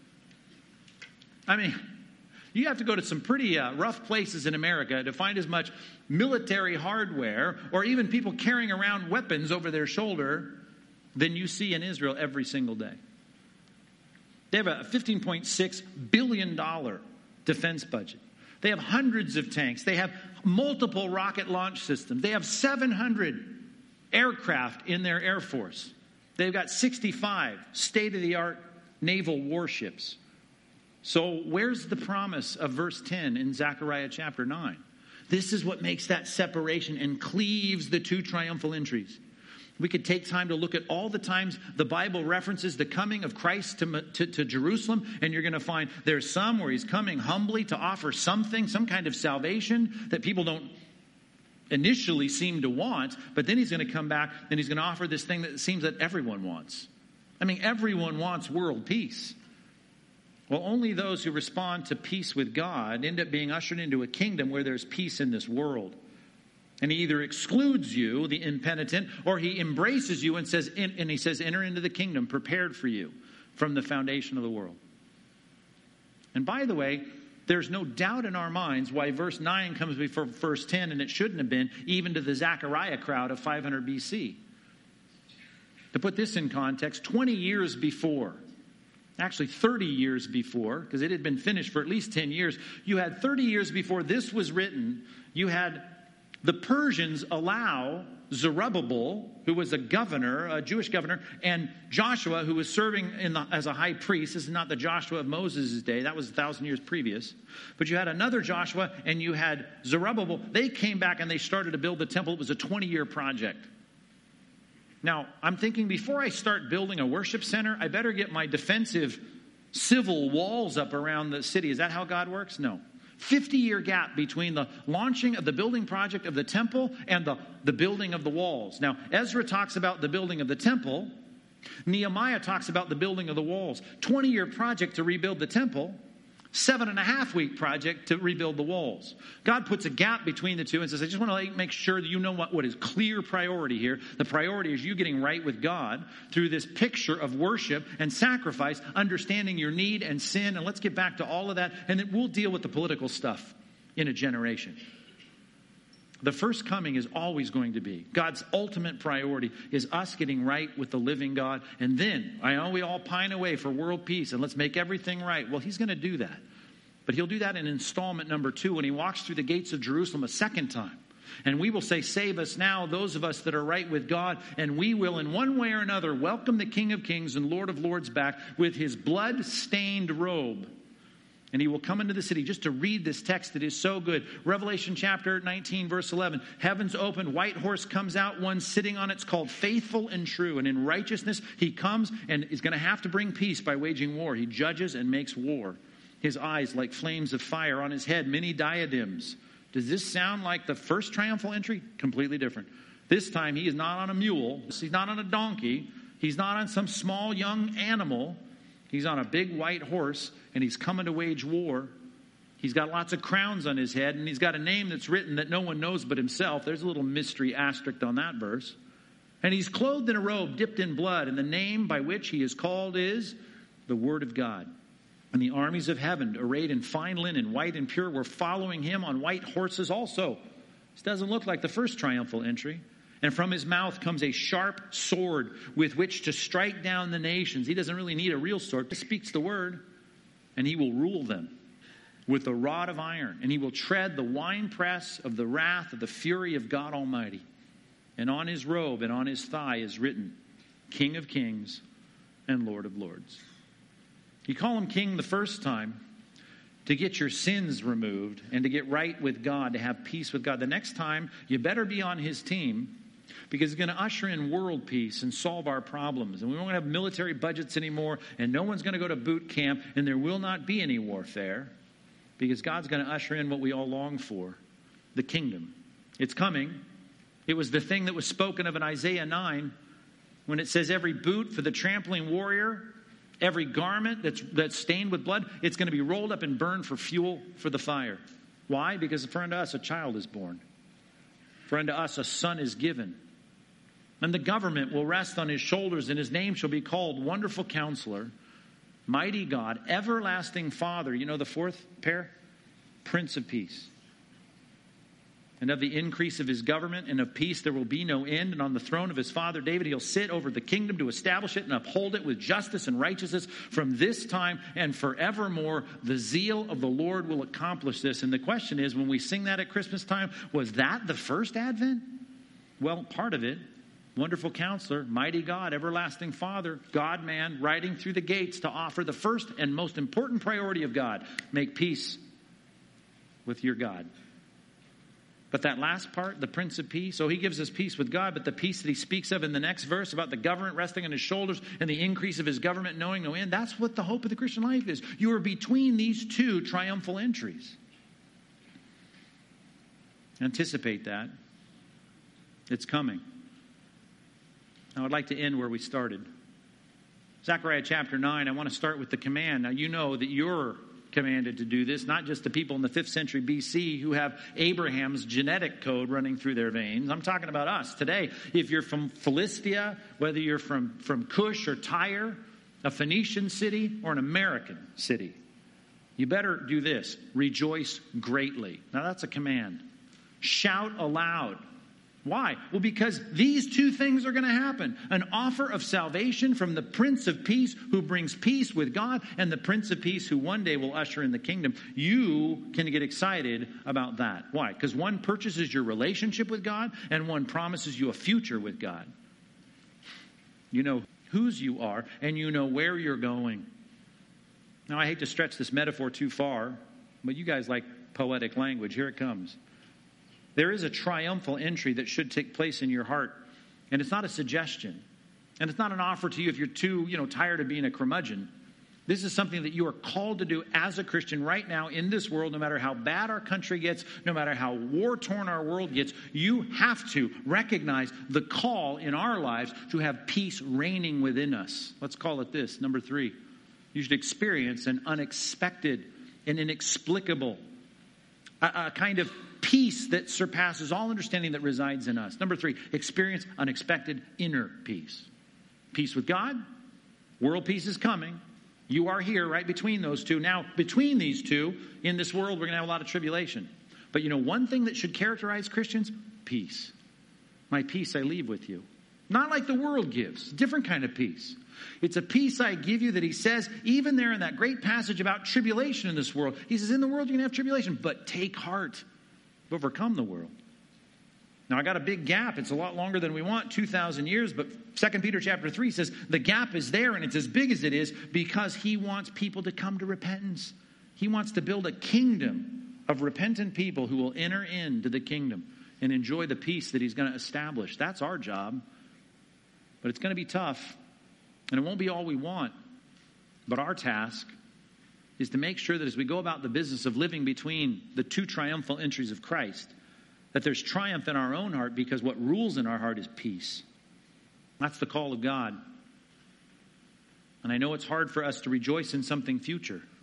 I mean, you have to go to some pretty uh, rough places in America to find as much military hardware or even people carrying around weapons over their shoulder than you see in Israel every single day. They have a fifteen point six billion dollars defense budget. They have hundreds of tanks. They have multiple rocket launch systems. They have seven hundred aircraft in their Air Force. They've got sixty-five state-of-the-art naval warships. So where's the promise of verse ten in Zechariah chapter nine? This is what makes that separation and cleaves the two triumphal entries. We could take time to look at all the times the Bible references the coming of Christ to, to, to Jerusalem, and you're going to find there's some where he's coming humbly to offer something, some kind of salvation that people don't initially seem to want, but then he's going to come back and he's going to offer this thing that it seems that everyone wants. I mean, everyone wants world peace. Well, only those who respond to peace with God end up being ushered into a kingdom where there's peace in this world. And he either excludes you, the impenitent, or he embraces you and says, and he says, enter into the kingdom prepared for you from the foundation of the world. And by the way, there's no doubt in our minds why verse nine comes before verse ten, and it shouldn't have been, even to the Zechariah crowd of five hundred B C. To put this in context, twenty years before, actually thirty years before, because it had been finished for at least ten years, you had thirty years before this was written, you had the Persians allow Zerubbabel, who was a governor, a Jewish governor, and Joshua, who was serving in the, as a high priest. This is not the Joshua of Moses' day. That was a thousand years previous. But you had another Joshua, and you had Zerubbabel. They came back, and they started to build the temple. It was a twenty-year project. Now, I'm thinking before I start building a worship center, I better get my defensive civil walls up around the city. Is that how God works? No. fifty-year gap between the launching of the building project of the temple and the, the building of the walls. Now, Ezra talks about the building of the temple. Nehemiah talks about the building of the walls. twenty-year project to rebuild the temple. Seven and a half week project to rebuild the walls. God puts a gap between the two and says, I just want to make sure that you know what, what is clear priority here. The priority is you getting right with God through this picture of worship and sacrifice, understanding your need and sin. And let's get back to all of that. And then we'll deal with the political stuff in a generation. The first coming is always going to be God's ultimate priority is us getting right with the living God. And then, I know we all pine away for world peace and let's make everything right. Well, he's going to do that. But he'll do that in installment number two when he walks through the gates of Jerusalem a second time. And we will say, save us now, those of us that are right with God. And we will, in one way or another, welcome the King of Kings and Lord of Lords back with his blood-stained robe. And he will come into the city. Just to read this text that is so good. Revelation chapter nineteen, verse eleven. Heavens open, white horse comes out, one sitting on it's called Faithful and True. And in righteousness he comes and is going to have to bring peace by waging war. He judges and makes war. His eyes like flames of fire, on his head many diadems. Does this sound like the first triumphal entry? Completely different. This time he is not on a mule. He's not on a donkey. He's not on some small young animal. He's on a big white horse, and he's coming to wage war. He's got lots of crowns on his head, and he's got a name that's written that no one knows but himself. There's a little mystery asterisk on that verse. And he's clothed in a robe dipped in blood, and the name by which he is called is the Word of God. And the armies of heaven, arrayed in fine linen, white and pure, were following him on white horses also. This doesn't look like the first triumphal entry. And from his mouth comes a sharp sword with which to strike down the nations. He doesn't really need a real sword. He speaks the word, and he will rule them with a rod of iron. And he will tread the winepress of the wrath of the fury of God Almighty. And on his robe and on his thigh is written, King of Kings and Lord of Lords. You call him king the first time to get your sins removed and to get right with God, to have peace with God. The next time, you better be on his team, because he's going to usher in world peace and solve our problems. And we won't have military budgets anymore, and no one's going to go to boot camp, and there will not be any warfare, because God's going to usher in what we all long for, the kingdom. It's coming. It was the thing that was spoken of in Isaiah nine, when it says every boot for the trampling warrior, every garment that's, that's stained with blood, it's going to be rolled up and burned for fuel for the fire. Why? Because for unto us a child is born. For unto us a son is given. And the government will rest on his shoulders, and his name shall be called Wonderful Counselor, Mighty God, Everlasting Father. You know the fourth pair? Prince of Peace. And of the increase of his government and of peace there will be no end. And on the throne of his father David he'll sit over the kingdom to establish it and uphold it with justice and righteousness from this time and forevermore. The zeal of the Lord will accomplish this. And the question is, when we sing that at Christmas time, was that the first Advent? Well, part of it. Wonderful Counselor, Mighty God, Everlasting Father, God-man, riding through the gates to offer the first and most important priority of God. Make peace with your God. But that last part, the Prince of Peace, so he gives us peace with God, but the peace that he speaks of in the next verse about the government resting on his shoulders and the increase of his government knowing no end, that's what the hope of the Christian life is. You are between these two triumphal entries. Anticipate that. It's coming. Now I'd like to end where we started. Zechariah chapter nine, I want to start with the command. Now you know that you're commanded to do this, not just the people in the fifth century B C who have Abraham's genetic code running through their veins. I'm talking about us today. If you're from Philistia, whether you're from, from Cush or Tyre, a Phoenician city or an American city, you better do this. Rejoice greatly. Now that's a command. Shout aloud. Why? Well, because these two things are going to happen. An offer of salvation from the Prince of Peace who brings peace with God, and the Prince of Peace who one day will usher in the kingdom. You can get excited about that. Why? Because one purchases your relationship with God, and one promises you a future with God. You know whose you are, and you know where you're going. Now, I hate to stretch this metaphor too far, but you guys like poetic language. Here it comes. There is a triumphal entry that should take place in your heart. And it's not a suggestion. And it's not an offer to you if you're too, you know, tired of being a curmudgeon. This is something that you are called to do as a Christian right now in this world, no matter how bad our country gets, no matter how war-torn our world gets. You have to recognize the call in our lives to have peace reigning within us. Let's call it this. Number three, you should experience an unexpected and inexplicable, a, a kind of peace that surpasses all understanding that resides in us. Number three, experience unexpected inner peace. Peace with God. World peace is coming. You are here right between those two. Now, between these two, in this world, we're going to have a lot of tribulation. But you know one thing that should characterize Christians? Peace. My peace I leave with you. Not like the world gives. Different kind of peace. It's a peace I give you that he says, even there in that great passage about tribulation in this world, he says, in the world you're going to have tribulation, but take heart. Overcome the world. Now, I got a big gap. It's a lot longer than we want, two thousand years. But Second Peter chapter three says the gap is there, and it's as big as it is because he wants people to come to repentance. He wants to build a kingdom of repentant people who will enter into the kingdom and enjoy the peace that he's going to establish. That's our job. But it's going to be tough, and it won't be all we want. But our task is to make sure that as we go about the business of living between the two triumphal entries of Christ, that there's triumph in our own heart, because what rules in our heart is peace. That's the call of God. And I know it's hard for us to rejoice in something future,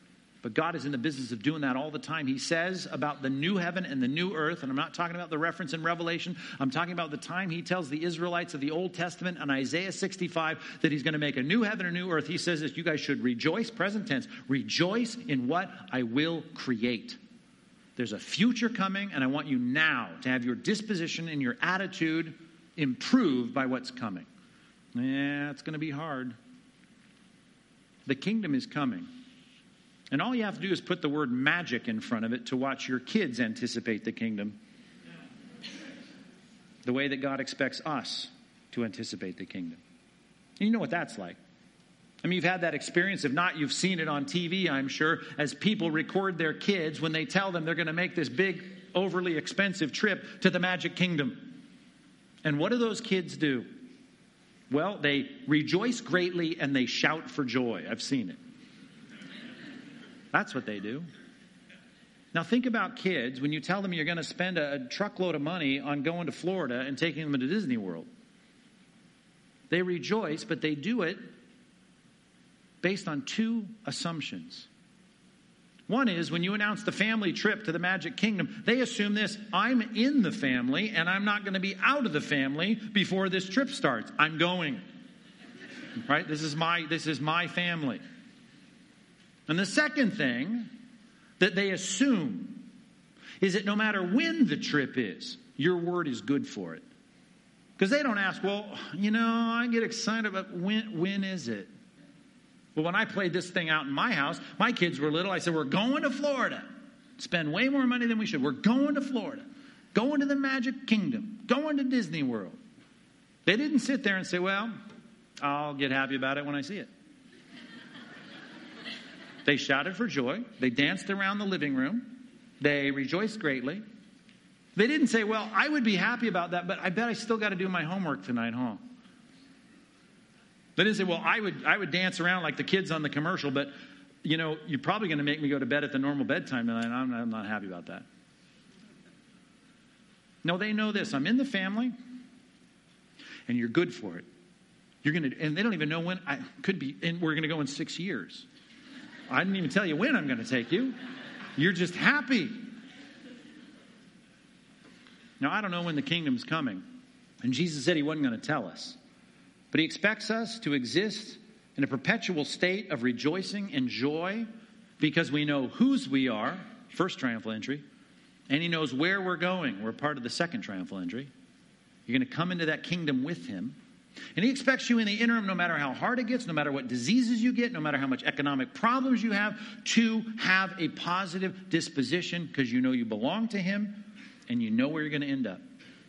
But God is in the business of doing that all the time. He says about the new heaven and the new earth, and I'm not talking about the reference in Revelation. I'm talking about the time he tells the Israelites of the Old Testament in Isaiah sixty-five that he's going to make a new heaven and a new earth. He says that you guys should rejoice, present tense, rejoice in what I will create. There's a future coming, and I want you now to have your disposition and your attitude improved by what's coming. Yeah, it's going to be hard. The kingdom is coming. And all you have to do is put the word magic in front of it to watch your kids anticipate the kingdom the way that God expects us to anticipate the kingdom. And you know what that's like. I mean, you've had that experience. If not, you've seen it on T V, I'm sure, as people record their kids when they tell them they're going to make this big, overly expensive trip to the Magic Kingdom. And what do those kids do? Well, they rejoice greatly and they shout for joy. I've seen it. That's what they do. Now think about kids when you tell them you're going to spend a, a truckload of money on going to Florida and taking them to Disney World. They rejoice, but they do it based on two assumptions. One is when you announce the family trip to the Magic Kingdom, they assume this: I'm in the family and I'm not going to be out of the family before this trip starts. I'm going. Right? This is my this is my family. And the second thing that they assume is that no matter when the trip is, your word is good for it. Because they don't ask, well, you know, I get excited about when when is it? Well, when I played this thing out in my house, my kids were little. I said, we're going to Florida. Spend way more money than we should. We're going to Florida. Going to the Magic Kingdom. Going to Disney World. They didn't sit there and say, well, I'll get happy about it when I see it. They shouted for joy. They danced around the living room. They rejoiced greatly. They didn't say, well, I would be happy about that, but I bet I still got to do my homework tonight, huh? They didn't say, well, I would I would dance around like the kids on the commercial, but, you know, you're probably going to make me go to bed at the normal bedtime tonight, and I'm, I'm not happy about that. No, they know this. I'm in the family, and you're good for it. You're going to, and they don't even know when. I could be, and we're going to go in six years. I didn't even tell you when I'm going to take you. You're just happy. Now, I don't know when the kingdom's coming. And Jesus said he wasn't going to tell us. But he expects us to exist in a perpetual state of rejoicing and joy because we know whose we are, first triumphal entry, and he knows where we're going. We're part of the second triumphal entry. You're going to come into that kingdom with him. And he expects you in the interim, no matter how hard it gets, no matter what diseases you get, no matter how much economic problems you have, to have a positive disposition because you know you belong to him and you know where you're going to end up.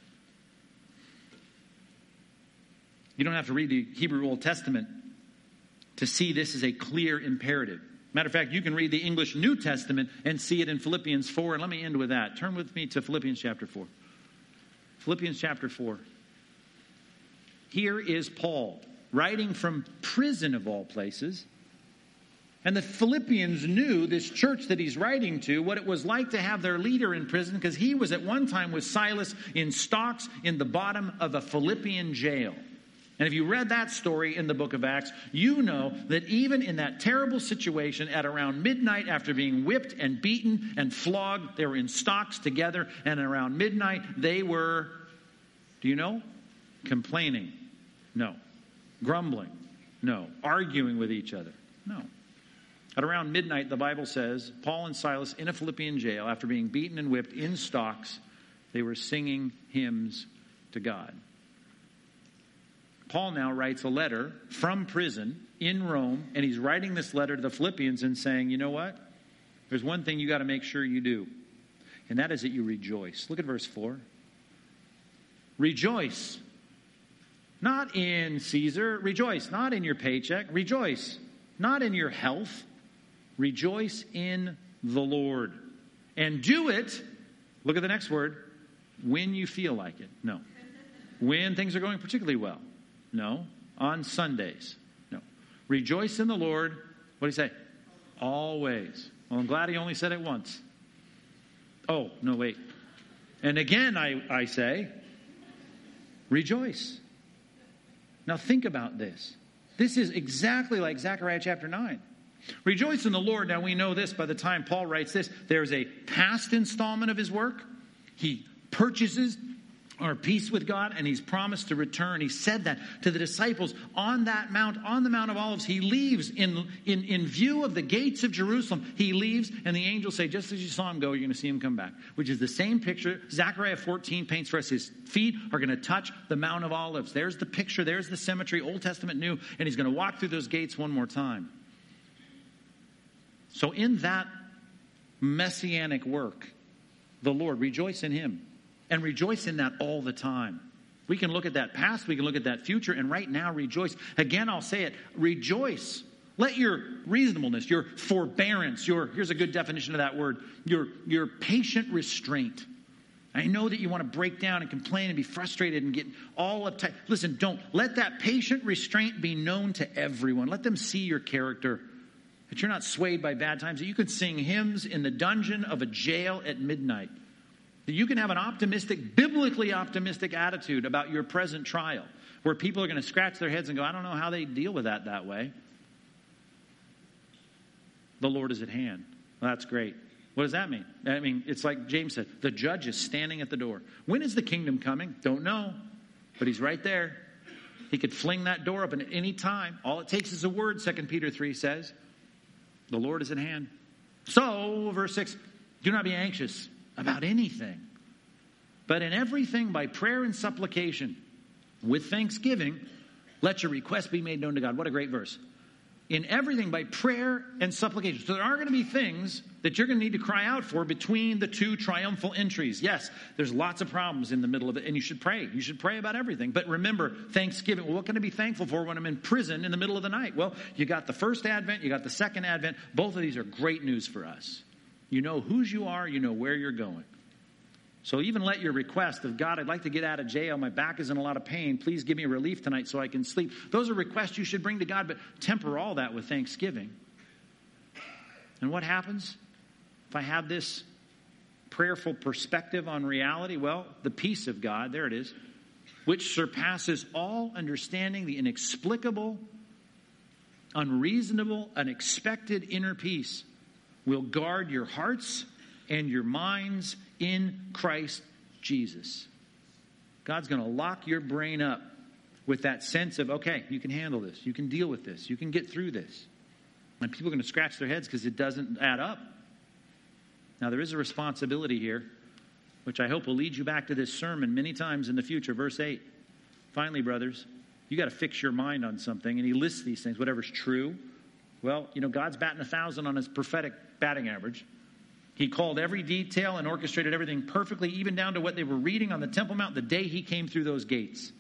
You don't have to read the Hebrew Old Testament to see this as a clear imperative. Matter of fact, you can read the English New Testament and see it in Philippians four. And let me end with that. Turn with me to Philippians chapter four. Philippians chapter four. Here is Paul, writing from prison of all places. And the Philippians knew, this church that he's writing to, what it was like to have their leader in prison, because he was at one time with Silas in stocks in the bottom of a Philippian jail. And if you read that story in the book of Acts, you know that even in that terrible situation at around midnight, after being whipped and beaten and flogged, they were in stocks together, and around midnight they were, do you know? Complaining? No. Grumbling? No. Arguing with each other? No. At around midnight, the Bible says, Paul and Silas in a Philippian jail, after being beaten and whipped in stocks, they were singing hymns to God. Paul now writes a letter from prison in Rome, and he's writing this letter to the Philippians and saying, you know what? There's one thing you got to make sure you do, and that is that you rejoice. Look at verse four. Rejoice. Not in Caesar. Rejoice. Not in your paycheck. Rejoice. Not in your health. Rejoice in the Lord. And do it, look at the next word, when you feel like it. No. When things are going particularly well. No. On Sundays. No. Rejoice in the Lord. What do you say? Always. Well, I'm glad he only said it once. Oh, no, wait. And again, I, I say, rejoice. Now think about this. This is exactly like Zechariah chapter nine. Rejoice in the Lord. Now we know this by the time Paul writes this. There's a past installment of his work. He purchases our peace with God, and he's promised to return. He said that to the disciples on that mount, on the Mount of Olives. He leaves in, in, in view of the gates of Jerusalem. He leaves, and the angels say, just as you saw him go, you're going to see him come back. Which is the same picture. Zechariah fourteen paints for us. His feet are going to touch the Mount of Olives. There's the picture. There's the symmetry, Old Testament, New. And he's going to walk through those gates one more time. So in that messianic work, the Lord, rejoice in him. And rejoice in that all the time. We can look at that past, we can look at that future, and right now rejoice. Again, I'll say it, rejoice. Let your reasonableness, your forbearance, your, here's a good definition of that word, your, your patient restraint. I know that you want to break down and complain and be frustrated and get all uptight. Listen, don't. Let that patient restraint be known to everyone. Let them see your character. That you're not swayed by bad times. That you can sing hymns in the dungeon of a jail at midnight. That you can have an optimistic, biblically optimistic attitude about your present trial. Where people are going to scratch their heads and go, I don't know how they deal with that that way. The Lord is at hand. Well, that's great. What does that mean? I mean, it's like James said, the judge is standing at the door. When is the kingdom coming? Don't know. But he's right there. He could fling that door open at any time. All it takes is a word, Second Peter three says. The Lord is at hand. So, verse six, do not be anxious about anything, but in everything by prayer and supplication, with thanksgiving, let your requests be made known to God. What a great verse. In everything by prayer and supplication. So there are going to be things that you're going to need to cry out for between the two triumphal entries. Yes, there's lots of problems in the middle of it, and you should pray. You should pray about everything. But remember, thanksgiving. Well, what can I be thankful for when I'm in prison in the middle of the night? Well, you got the first Advent, you got the second Advent. Both of these are great news for us. You know whose you are, you know where you're going. So even let your request of, God, I'd like to get out of jail. My back is in a lot of pain. Please give me relief tonight so I can sleep. Those are requests you should bring to God, but temper all that with thanksgiving. And what happens if I have this prayerful perspective on reality? Well, the peace of God, there it is, which surpasses all understanding, the inexplicable, unreasonable, unexpected inner peace, will guard your hearts and your minds in Christ Jesus. God's going to lock your brain up with that sense of, okay, you can handle this. You can deal with this. You can get through this. And people are going to scratch their heads because it doesn't add up. Now, there is a responsibility here, which I hope will lead you back to this sermon many times in the future. Verse eight. Finally, brothers, you got to fix your mind on something. And he lists these things, whatever's true. Well, you know, God's batting a thousand on his prophetic batting average. He called every detail and orchestrated everything perfectly, even down to what they were reading on the Temple Mount the day he came through those gates.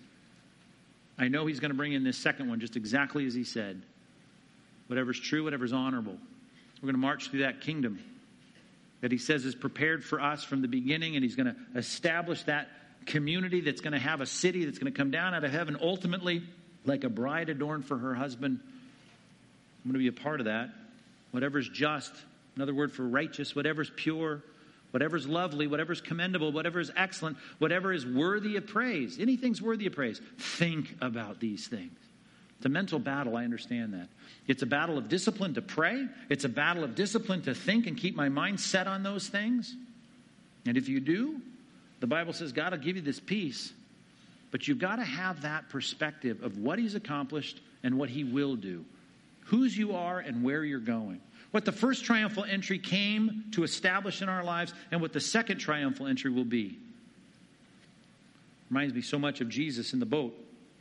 I know he's going to bring in this second one just exactly as he said. Whatever's true, whatever's honorable. We're going to march through that kingdom that he says is prepared for us from the beginning, and he's going to establish that community that's going to have a city that's going to come down out of heaven, ultimately like a bride adorned for her husband. I'm going to be a part of that. Whatever's just, another word for righteous, whatever's pure, whatever's lovely, whatever's commendable, whatever is excellent, whatever is worthy of praise. Anything's worthy of praise. Think about these things. It's a mental battle, I understand that. It's a battle of discipline to pray. It's a battle of discipline to think and keep my mind set on those things. And if you do, the Bible says God will give you this peace. But you've got to have that perspective of what he's accomplished and what he will do. Whose you are and where you're going. What the first triumphal entry came to establish in our lives and what the second triumphal entry will be. Reminds me so much of Jesus in the boat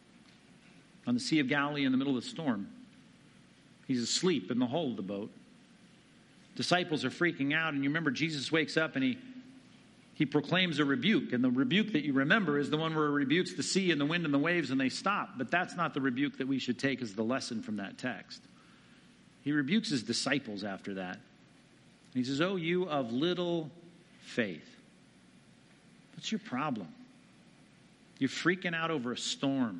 on the Sea of Galilee in the middle of the storm. He's asleep in the hull of the boat. Disciples are freaking out, and you remember Jesus wakes up and he he proclaims a rebuke. And the rebuke that you remember is the one where he rebukes the sea and the wind and the waves and they stop. But that's not the rebuke that we should take as the lesson from that text. He rebukes his disciples after that. He says, "Oh, you of little faith." What's your problem? You're freaking out over a storm.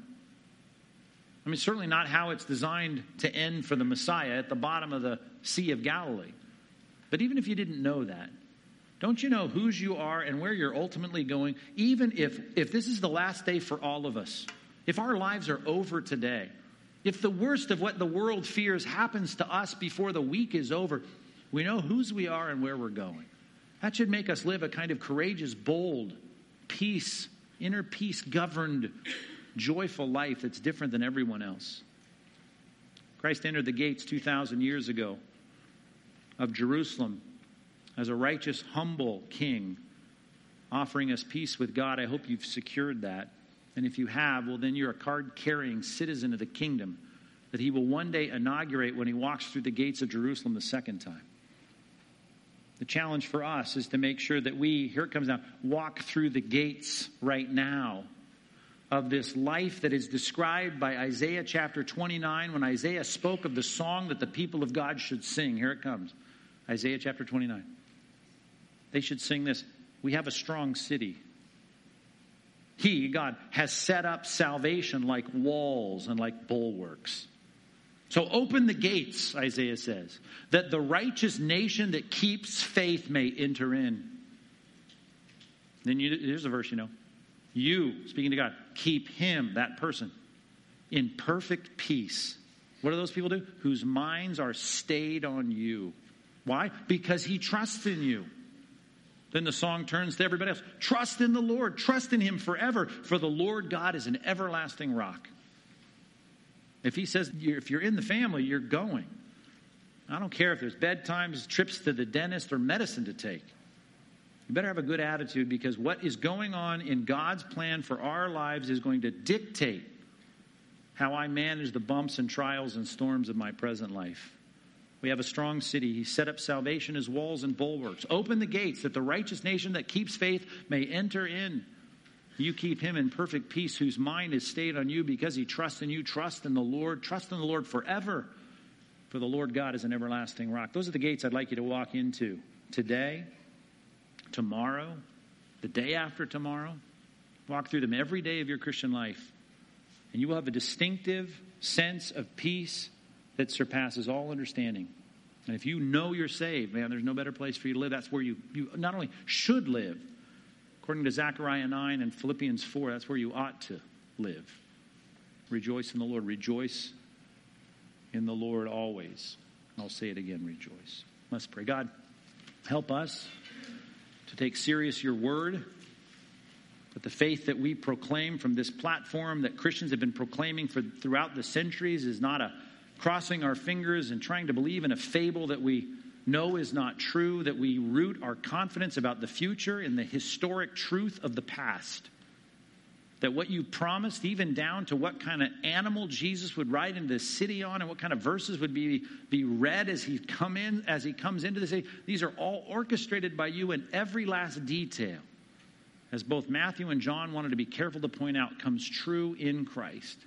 I mean, certainly not how it's designed to end for the Messiah at the bottom of the Sea of Galilee. But even if you didn't know that, don't you know whose you are and where you're ultimately going? Even if, if this is the last day for all of us, if our lives are over today, If the worst of what the world fears happens to us before the week is over, we know whose we are and where we're going. That should make us live a kind of courageous, bold, peace, inner peace governed, joyful life that's different than everyone else. Christ entered the gates two thousand years ago of Jerusalem as a righteous, humble king, offering us peace with God. I hope you've secured that. And if you have, well, then you're a card-carrying citizen of the kingdom that he will one day inaugurate when he walks through the gates of Jerusalem the second time. The challenge for us is to make sure that we, here it comes now, walk through the gates right now of this life that is described by Isaiah chapter twenty-nine, when Isaiah spoke of the song that the people of God should sing. Here it comes. Isaiah chapter twenty-nine. They should sing this. We have a strong city. He, God, has set up salvation like walls and like bulwarks. So open the gates, Isaiah says, that the righteous nation that keeps faith may enter in. Then you, here's a verse you know. You, speaking to God, keep him, that person, in perfect peace. What do those people do? Whose minds are stayed on you. Why? Because he trusts in you. Then the song turns to everybody else. Trust in the Lord. Trust in him forever. For the Lord God is an everlasting rock. If he says, if you're in the family, you're going. I don't care if there's bedtimes, trips to the dentist, or medicine to take. You better have a good attitude, because what is going on in God's plan for our lives is going to dictate how I manage the bumps and trials and storms of my present life. We have a strong city. He set up salvation as walls and bulwarks. Open the gates that the righteous nation that keeps faith may enter in. You keep him in perfect peace, whose mind is stayed on you because he trusts in you. Trust in the Lord. Trust in the Lord forever. For the Lord God is an everlasting rock. Those are the gates I'd like you to walk into today, tomorrow, the day after tomorrow. Walk through them every day of your Christian life. And you will have a distinctive sense of peace that surpasses all understanding. And if you know you're saved, man, there's no better place for you to live. That's where you, you not only should live, according to Zechariah nine and Philippians four, that's where you ought to live. Rejoice in the Lord. Rejoice in the Lord always. I'll say it again, rejoice. Let's pray. God, help us to take serious your word, that the faith that we proclaim from this platform that Christians have been proclaiming for throughout the centuries is not a crossing our fingers and trying to believe in a fable that we know is not true, that we root our confidence about the future in the historic truth of the past. That what you promised, even down to what kind of animal Jesus would ride into the city on and what kind of verses would be, be read as he come in, as he comes into the city, these are all orchestrated by you in every last detail. As both Matthew and John wanted to be careful to point out, comes true in Christ.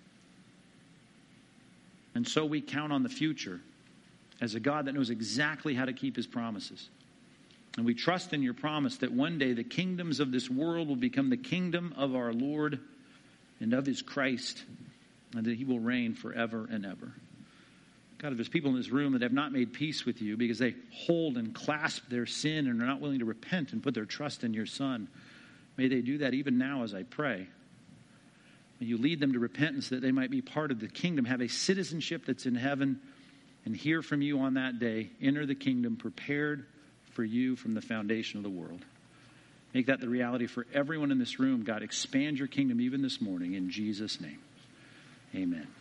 And so we count on the future as a God that knows exactly how to keep his promises. And we trust in your promise that one day the kingdoms of this world will become the kingdom of our Lord and of his Christ, and that he will reign forever and ever. God, if there's people in this room that have not made peace with you because they hold and clasp their sin and are not willing to repent and put their trust in your Son, may they do that even now as I pray. May you lead them to repentance that they might be part of the kingdom, have a citizenship that's in heaven, and hear from you on that day. Enter the kingdom prepared for you from the foundation of the world. Make that the reality for everyone in this room. God, expand your kingdom even this morning in Jesus' name. Amen.